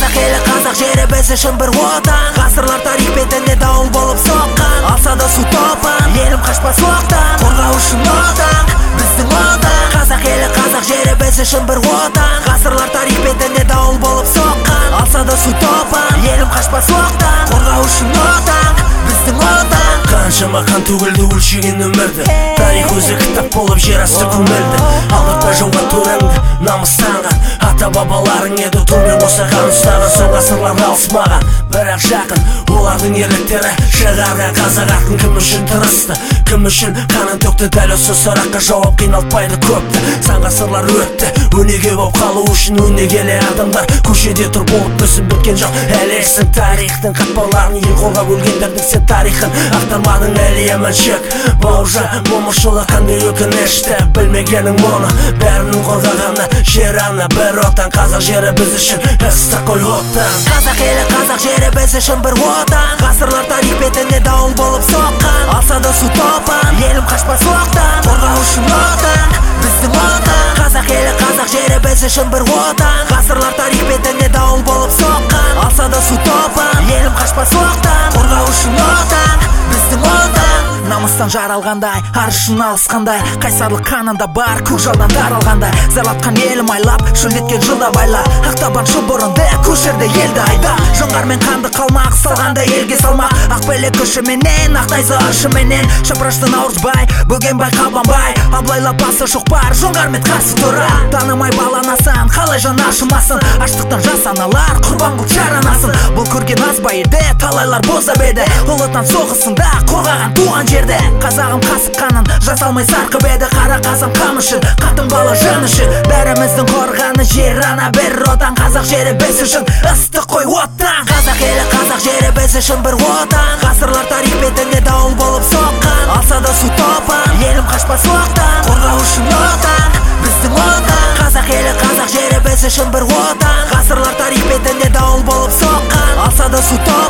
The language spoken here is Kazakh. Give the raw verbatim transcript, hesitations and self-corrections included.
Қазақ елі қазақ жері біз үшін бір отан. Ғасырлар тарих бетінде дауыл болып соққан, алса да су топан, елім қашпас оқтан, қорғау үшін отан, біздің отан. Қазақ елі қазақ жері біз үшін бір отан. Ғасырлар тарих бетінде дауыл болып соққан, алса да су топан, елім қашпас оқтан, қорғау үшін отан, біздің отан. Қаншама қан төгілді өлшеген өмірді, тарих өзі кітап болып жер асты көмілді. Алдыртпай жауға төреңді намыстанған, ата бабаларың еді тумен қосаған ұстаған. Сол ғасырлар алысмаған, бірақ жақын олардың ерліктері шығарған қазақ атын. Кім үшін тырысты, кім үшін қанын төкті, дәл осы сұраққа жауап қиналтпайды көпті. Сан ғасырлар өтті, өнеге болып қалу үшін өнегелі адамдар көшеде тұр болып мүсін біткен жоқ. Әлі есің тарихтың қатпаларын ел қолға бөлгендердің сен тарихын ақтармадың әлі еміншік. Бауыржан момышұлы қандай өкінішті, білмегенің мұны бәрінің қорғағаны жер ана бір отан. Қазақ жері біз үшін ыстық қой оттан. Қазақ елі қазақ жері біз үшін бір отан. Ғасырлар тарих бетінде дауыл болып соққан, алса да су топан, елім қашпас оқтан, қорғау үшін отан, біздің отан. Қазақ елі қазақ жері біз үшін бір отан. Ғасырлар тарих бетінде дауыл болып соққан, алса да су топан, елім қашпас оқтан, қорғау үшін отан, біздің отан. Намыстан жаралғандай, аршын алысқандай, қайсарлық қанында бар көкжалдан даралғандай. Зарлатқан елім айлап, шөлдеткен жылда байла, ақтабан шұбырынды көшерді елді айда. Жоңғармен қанды қалмақ салғанда елге салмақ, ақбелек күшіменен, ақтайзы ұшыменен. Шапырашты Наурызбай, Бөгенбай, Қабанбай, Абылайлап басы шоқпар, жоңғармен қарсы тұра. Танымай баланасын, қалай жан ашымасын, аштықтан жас аналар құрбан бұл жаранасын. Бұл көрген азбай еді, талайлар бозап еді, ұлы отан соғысында қорғаған туған жерде. Қазағым қасып қанын жасалмай сарқып еді, қара қазан қам үшін, қатын бала жан үшін. Бәріміздің қорғаны жер ана бір отан. Қазақ жері біз үшін ыстық қой оттан. Қазақ елі қазақ жері біз үшін бір отан. Ғасырлар тарих бетінде дауыл болып соққан, алса да су топан, елім қашпас оқтан, қорғау үшін отан, біздің отан. Қазақ елі қазақ жері біз үшін бір отан. Ғасырлар тарих бетінде дауыл болып соққан, алса да су топан.